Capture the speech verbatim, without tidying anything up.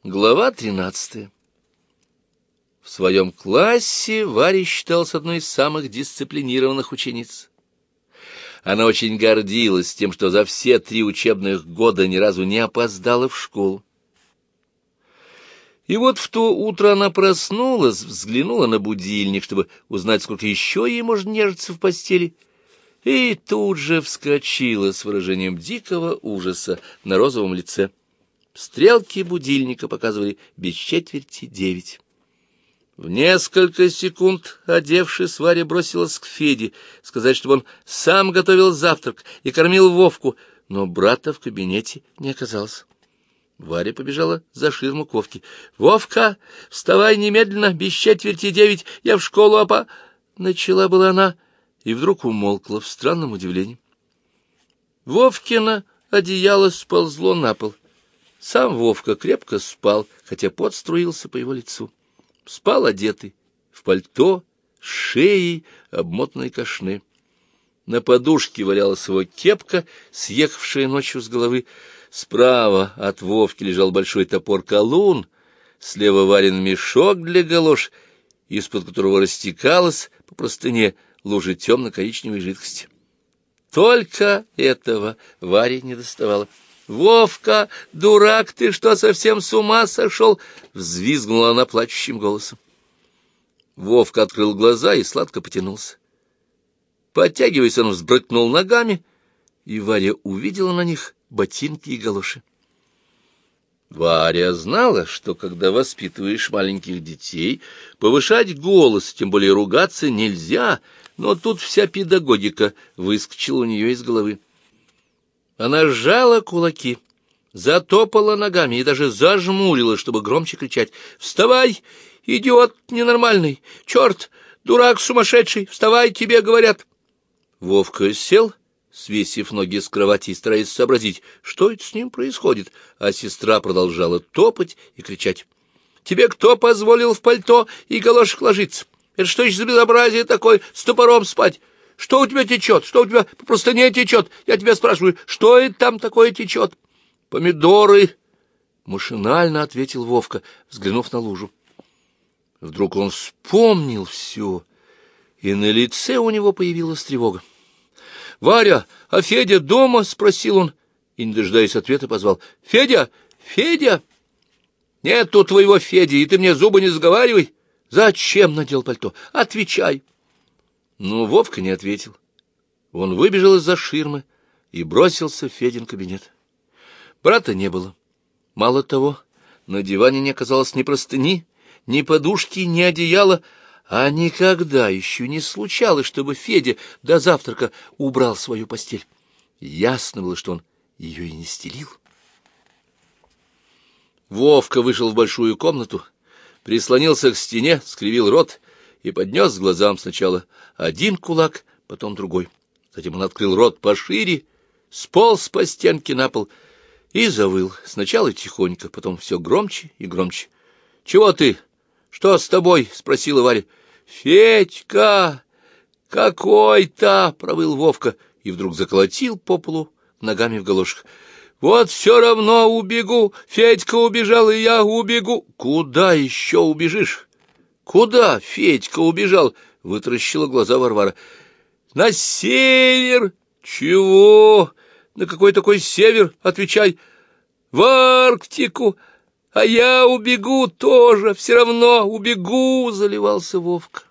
Глава тринадцатая. В своем классе Варя считалась одной из самых дисциплинированных учениц. Она очень гордилась тем, что за все три учебных года ни разу не опоздала в школу. И вот в то утро она проснулась, взглянула на будильник, чтобы узнать, сколько еще ей можно нежиться в постели, и тут же вскочила с выражением дикого ужаса на розовом лице. Стрелки будильника показывали без четверти девять. В несколько секунд, одевшись, Варя бросилась к Феде, сказать, чтобы он сам готовил завтрак и кормил Вовку, но брата в кабинете не оказалось. Варя побежала за ширму к Вовке. — Вовка, вставай немедленно, без четверти девять, я в школу, а по... Начала была она, и вдруг умолкла в странном удивлении. Вовкино одеяло сползло на пол. Сам Вовка крепко спал, хотя пот струился по его лицу. Спал одетый, в пальто, с шеей, обмотанной кашне. На подушке валялась его кепка, съехавшая ночью с головы. Справа от Вовки лежал большой топор-колун, слева Варин мешок для галош, из-под которого растекалась по простыне лужа темно-коричневой жидкости. Только этого Варе не доставало. — Вовка, дурак, ты что, совсем с ума сошел? — взвизгнула она плачущим голосом. Вовка открыл глаза и сладко потянулся. Подтягиваясь, он взбрыкнул ногами, и Варя увидела на них ботинки и галоши. Варя знала, что когда воспитываешь маленьких детей, повышать голос, тем более ругаться, нельзя, но тут вся педагогика выскочила у нее из головы. Она сжала кулаки, затопала ногами и даже зажмурилась, чтобы громче кричать: «Вставай, идиот ненормальный! Черт, дурак сумасшедший! Вставай, тебе говорят!» Вовка сел, свесив ноги с кровати и стараясь сообразить, что это с ним происходит, а сестра продолжала топать и кричать: «Тебе кто позволил в пальто и галошах ложиться? Это что еще за безобразие такое, с топором спать? Что у тебя течет? Что у тебя по простыне течет? Я тебя спрашиваю, что это там такое течет?» «Помидоры!» — машинально ответил Вовка, взглянув на лужу. Вдруг он вспомнил все, и на лице у него появилась тревога. «Варя, а Федя дома?» — спросил он, и, не дожидаясь ответа, позвал: «Федя! Федя!» «Нету твоего Феди, и ты мне зубы не заговаривай! Зачем надел пальто? Отвечай!» Но Вовка не ответил. Он выбежал из-за ширмы и бросился в Федин кабинет. Брата не было. Мало того, на диване не оказалось ни простыни, ни подушки, ни одеяла, а никогда еще не случалось, чтобы Федя до завтрака убрал свою постель. Ясно было, что он ее и не стелил. Вовка вышел в большую комнату, прислонился к стене, скривил рот и поднес к глазам сначала один кулак, потом другой. Затем он открыл рот пошире, сполз по стенке на пол и завыл. Сначала тихонько, потом все громче и громче. — Чего ты? Что с тобой? — спросила Варя. — Федька! Какой-то! — провыл Вовка и вдруг заколотил по полу ногами в галошах. — Вот все равно убегу! Федька убежал, и я убегу! — Куда еще убежишь? Куда Федька убежал? — вытаращила глаза Варвара. — На север! — Чего? На какой такой север? Отвечай. — В Арктику! А я убегу тоже, все равно убегу! — заливался Вовка.